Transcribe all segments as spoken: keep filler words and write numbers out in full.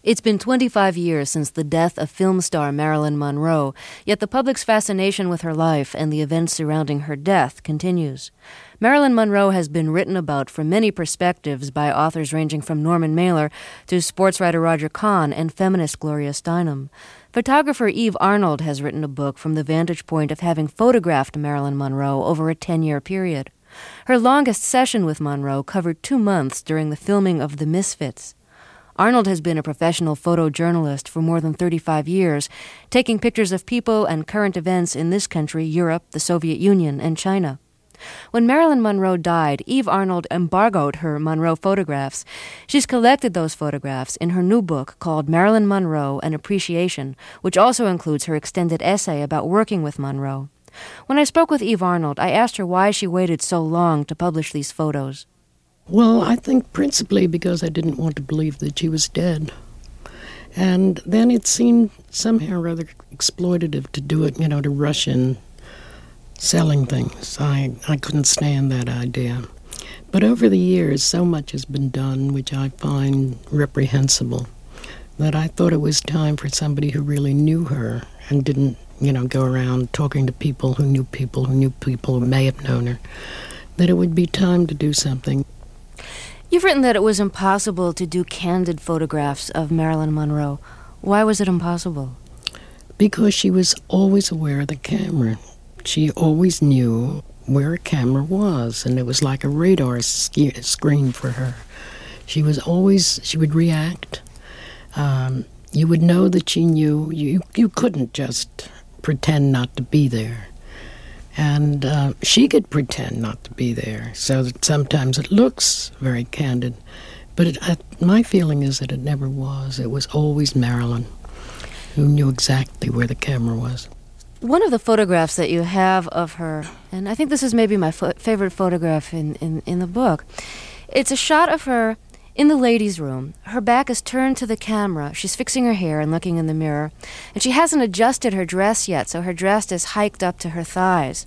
It's been twenty-five years since the death of film star Marilyn Monroe, yet the public's fascination with her life and the events surrounding her death continues. Marilyn Monroe has been written about from many perspectives by authors ranging from Norman Mailer to sports writer Roger Kahn and feminist Gloria Steinem. Photographer Eve Arnold has written a book from the vantage point of having photographed Marilyn Monroe over a ten-year period. Her longest session with Monroe covered two months during the filming of The Misfits. Arnold has been a professional photojournalist for more than thirty-five years, taking pictures of people and current events in this country, Europe, the Soviet Union, and China. When Marilyn Monroe died, Eve Arnold embargoed her Monroe photographs. She's collected those photographs in her new book called Marilyn Monroe, An Appreciation, which also includes her extended essay about working with Monroe. When I spoke with Eve Arnold, I asked her why she waited so long to publish these photos. Well, I think principally because I didn't want to believe that she was dead. And then it seemed somehow rather exploitative to do it, you know, to rush in selling things. I, I couldn't stand that idea. But over the years, so much has been done, which I find reprehensible, that I thought it was time for somebody who really knew her and didn't, you know, go around talking to people who knew people who knew people who may have known her, that it would be time to do something. You've written that it was impossible to do candid photographs of Marilyn Monroe. Why was it impossible? Because she was always aware of the camera. She always knew where a camera was, and it was like a radar sk- screen for her. She was always, she would react. Um, you would know that she knew. You, you couldn't just pretend not to be there. And uh, she could pretend not to be there, so that sometimes it looks very candid. But it, I, my feeling is that it never was. It was always Marilyn who knew exactly where the camera was. One of the photographs that you have of her, and I think this is maybe my fo- favorite photograph in, in, in the book, it's a shot of her in the ladies' room. Her back is turned to the camera. She's fixing her hair and looking in the mirror. And she hasn't adjusted her dress yet, so her dress is hiked up to her thighs.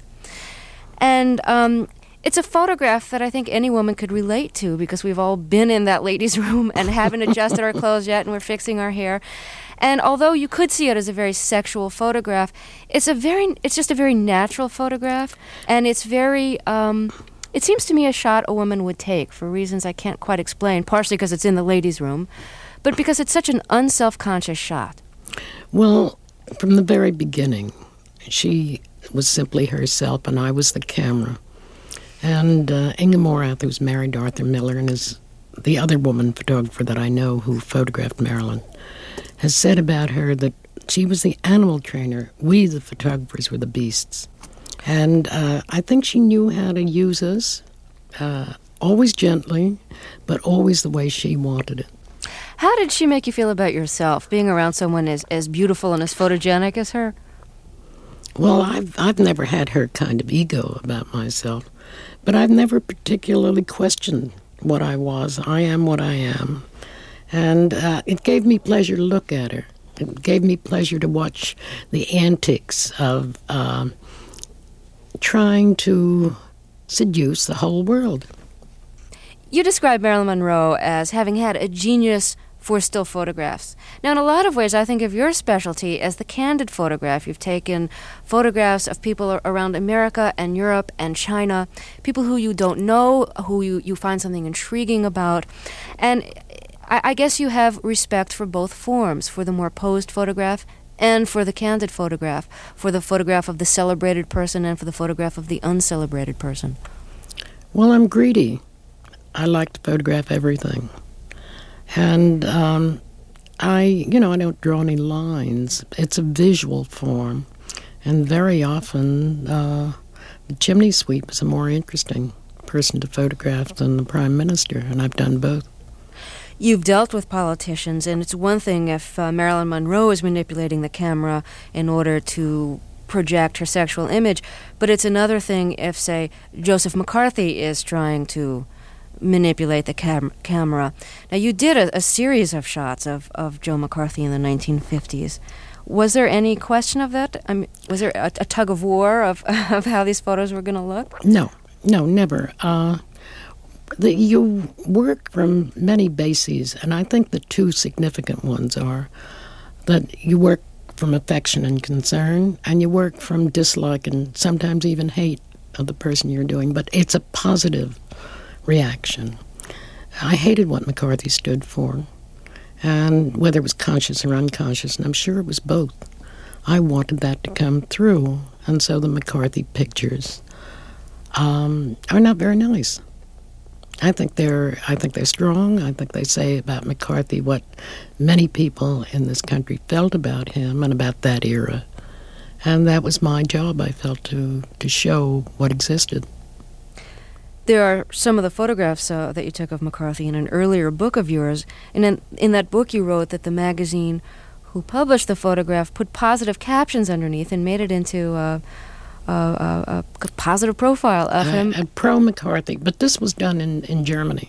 And um, it's a photograph that I think any woman could relate to, because we've all been in that ladies' room and haven't adjusted our clothes yet, and we're fixing our hair. And although you could see it as a very sexual photograph, it's a very, it's just a very natural photograph, and it's very... Um, It seems to me a shot a woman would take for reasons I can't quite explain, partially because it's in the ladies' room, but because it's such an unself-conscious shot. Well, from the very beginning, she was simply herself, and I was the camera. And uh, Inga Morath, who's married to Arthur Miller and is the other woman photographer that I know who photographed Marilyn, has said about her that she was the animal trainer. We, the photographers, were the beasts. And uh, I think she knew how to use us, uh, always gently, but always the way she wanted it. How did she make you feel about yourself, being around someone as, as beautiful and as photogenic as her? Well, I've, I've never had her kind of ego about myself, but I've never particularly questioned what I was. I am what I am. And uh, it gave me pleasure to look at her. It gave me pleasure to watch the antics of... Uh, trying to seduce the whole world. You describe Marilyn Monroe as having had a genius for still photographs. Now, in a lot of ways, I think of your specialty as the candid photograph. You've taken photographs of people around America and Europe and China, people who you don't know, who you, you find something intriguing about. And I, I guess you have respect for both forms, for the more posed photograph and for the candid photograph, for the photograph of the celebrated person and for the photograph of the uncelebrated person. Well, I'm greedy. I like to photograph everything. And um, I, you know, I don't draw any lines. It's a visual form. And very often, uh, the chimney sweep is a more interesting person to photograph than the Prime Minister, and I've done both. You've dealt with politicians, and it's one thing if uh, Marilyn Monroe is manipulating the camera in order to project her sexual image, but it's another thing if, say, Joseph McCarthy is trying to manipulate the cam- camera. Now, you did a, a series of shots of, of Joe McCarthy in the nineteen fifties. Was there any question of that? I mean, was there a, a tug of war of, of how these photos were going to look? No, no, never. Uh, The, you work from many bases, and I think the two significant ones are that you work from affection and concern, and you work from dislike and sometimes even hate of the person you're doing, but it's a positive reaction. I hated what McCarthy stood for, and whether it was conscious or unconscious, and I'm sure it was both. I wanted that to come through, and so the McCarthy pictures um, are not very nice. I think they're I think they're strong. I think they say about McCarthy what many people in this country felt about him and about that era. And that was my job, I felt, to, to show what existed. There are some of the photographs uh, that you took of McCarthy in an earlier book of yours. And in, in that book you wrote that the magazine who published the photograph put positive captions underneath and made it into uh, a, a, a positive profile of him. Uh, pro-McCarthy, but this was done in, in Germany.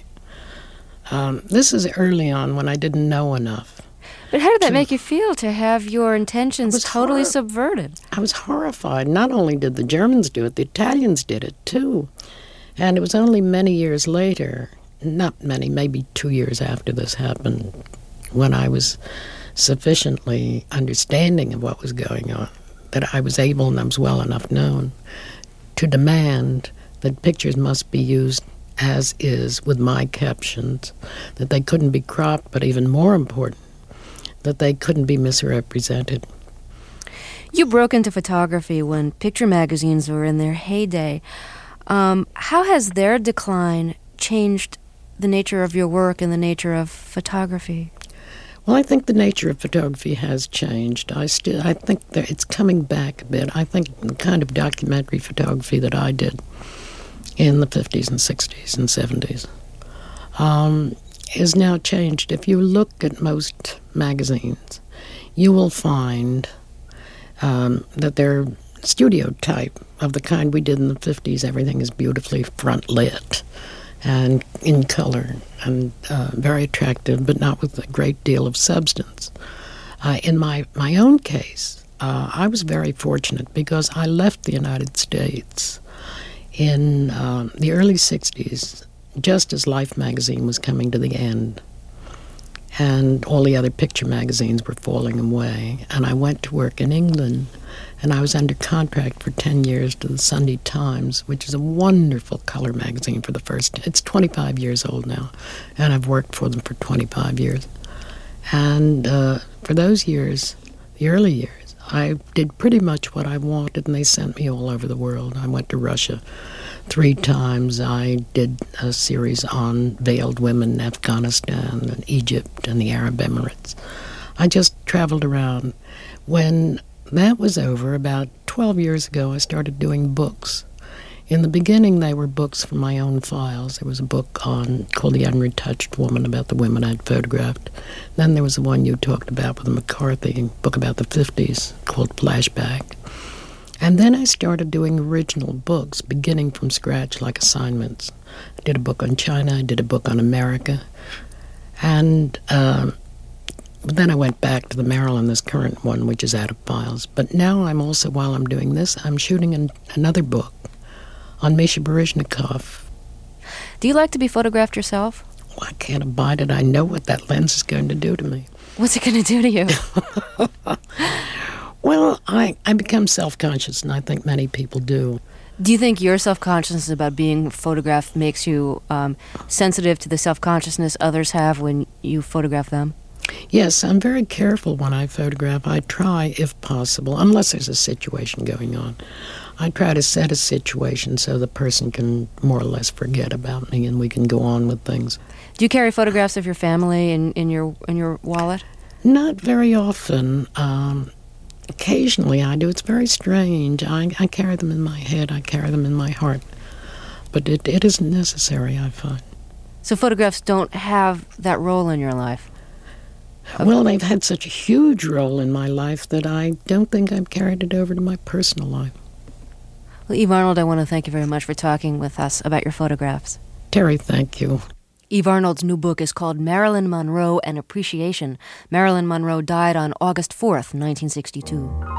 Um, this is early on when I didn't know enough. But how did that to, make you feel, to have your intentions totally hor- subverted? I was horrified. Not only did the Germans do it, the Italians did it too. And it was only many years later, not many, maybe two years after this happened, when I was sufficiently understanding of what was going on, that I was able, and I was well enough known, to demand that pictures must be used as is with my captions, that they couldn't be cropped, but even more important, that they couldn't be misrepresented. You broke into photography when picture magazines were in their heyday. Um, how has their decline changed the nature of your work and the nature of photography? Well, I think the nature of photography has changed. I still, I think that it's coming back a bit. I think the kind of documentary photography that I did in the fifties and sixties and seventies um, is now changed. If you look at most magazines, you will find um, that they're studio type of the kind we did in the fifties. Everything is beautifully front lit and in color and uh, very attractive, but not with a great deal of substance. Uh, in my, my own case, uh, I was very fortunate because I left the United States in uh, the early sixties, just as Life magazine was coming to the end, and all the other picture magazines were falling away. And I went to work in England, and I was under contract for ten years to the Sunday Times, which is a wonderful color magazine for the first... It's twenty-five years old now, and I've worked for them for twenty-five years. And uh, for those years, the early years, I did pretty much what I wanted, and they sent me all over the world. I went to Russia three times. I did a series on veiled women in Afghanistan and Egypt and the Arab Emirates. I just traveled around. When that was over, about twelve years ago, I started doing books. In the beginning, they were books from my own files. There was a book on called The Unretouched Woman, about the women I'd photographed. Then there was the one you talked about with McCarthy, a book about the fifties called Flashback. And then I started doing original books, beginning from scratch, like assignments. I did a book on China, I did a book on America. And uh, then I went back to the Marilyn, this current one, which is out of files. But now I'm also, while I'm doing this, I'm shooting an, another book on Misha Baryshnikov. Do you like to be photographed yourself? Well, I can't abide it. I know what that lens is going to do to me. What's it going to do to you? Well, I, I become self-conscious, and I think many people do. Do you think your self-consciousness about being photographed makes you um, sensitive to the self-consciousness others have when you photograph them? Yes, I'm very careful when I photograph. I try, if possible, unless there's a situation going on, I try to set a situation so the person can more or less forget about me and we can go on with things. Do you carry photographs of your family in, in your in your wallet? Not very often. Um, occasionally I do. It's very strange. I, I carry them in my head. I carry them in my heart. But it, it isn't necessary, I find. So photographs don't have that role in your life? Well, they've had such a huge role in my life that I don't think I've carried it over to my personal life. Well, Eve Arnold, I want to thank you very much for talking with us about your photographs. Terry, thank you. Eve Arnold's new book is called Marilyn Monroe: An Appreciation. Marilyn Monroe died on August fourth, nineteen sixty-two.